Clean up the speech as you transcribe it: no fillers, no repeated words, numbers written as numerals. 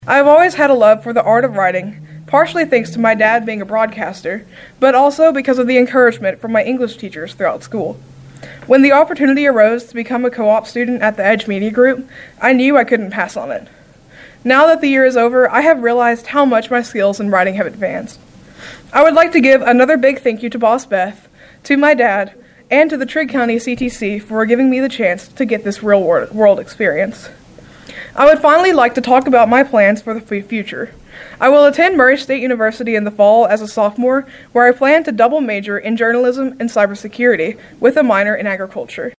I have always had a love for the art of writing, partially thanks to my dad being a broadcaster, but also because of the encouragement from my English teachers throughout school. When the opportunity arose to become a co-op student at the Edge Media Group, I knew I couldn't pass on it. Now that the year is over, I have realized how much my skills in writing have advanced. I would like to give another big thank you to Boss Beth, to my dad, and to the Trigg County CTC for giving me the chance to get this real world experience. I would finally like to talk about my plans for the future. I will attend Murray State University in the fall as a sophomore, where I plan to double major in journalism and cybersecurity with a minor in agriculture.